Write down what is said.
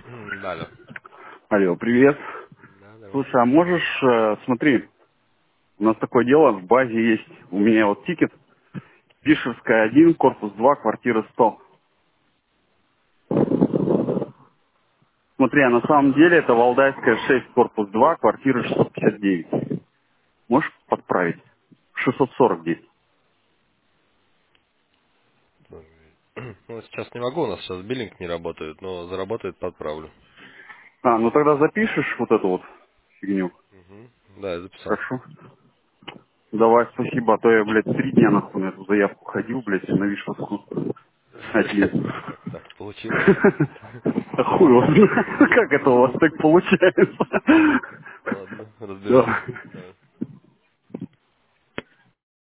Да, алло. Алло, привет. Да, здорово. Слушай, а можешь, смотри, у нас такое дело, в базе есть, у меня вот тикет, Пишерская 1, корпус 2, квартира 100. Смотри, а на самом деле это Валдайская 6, корпус 2, квартира 659. Можешь подправить? 649. Ну, сейчас не могу, у нас сейчас биллинг не работает, но заработает, подправлю. А, ну тогда запишешь вот эту вот фигню. Мгм. Да, я записал. Хорошо. Давай, спасибо, а то я, блядь, 3 дня нахуй на эту заявку ходил, блядь, на Вишевскую. Один. Как так получилось? А хуй его знает, как это у вас так получается? Ладно, Да. разберемся.